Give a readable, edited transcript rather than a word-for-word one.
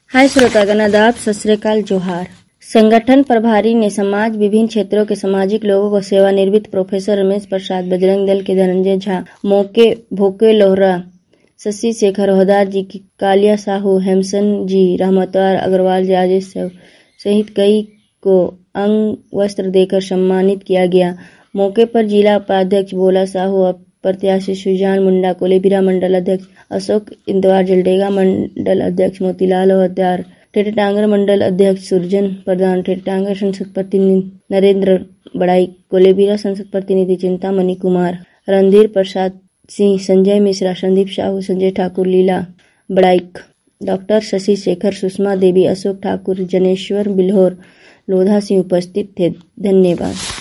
हाय श्रोतागण, आदाब, सत श्री अकाल, जोहार। संगठन प्रभारी ने समाज विभिन्न क्षेत्रों के सामाजिक लोगों को सेवानिवृत्त प्रोफेसर रमेश प्रसाद, बजरंग दल के धनंजय झा, भोके लोहरा, शशि शेखर हौदार जी की, कालिया साहू, हेमसन जी, रहमतवार अग्रवाल, राजेश सहित कई को अंग वस्त्र देकर सम्मानित किया गया। मौके पर जिला उपाध्यक्ष बोला साहू, प्रत्याशी सुजान मुंडा, कोलेबिरा मंडल अध्यक्ष अशोक इंतवार, जलडेगा मंडल अध्यक्ष मोतीलाल हौदार, टेटेटांगर मंडल अध्यक्ष सुरजन प्रधान, टेटेटांगर संसद प्रतिनिधि नरेंद्र बड़ाई, कोलेबिरा संसद प्रतिनिधि चिंतामणि कुमार, रणधीर प्रसाद सिंह, संजय मिश्रा, संदीप साहू, संजय ठाकुर, लीला बड़ाइक, डॉक्टर शशि शेखर, सुषमा देवी, अशोक ठाकुर, जनेश्वर बिल्होर, लोधा सिंह उपस्थित थे। धन्यवाद।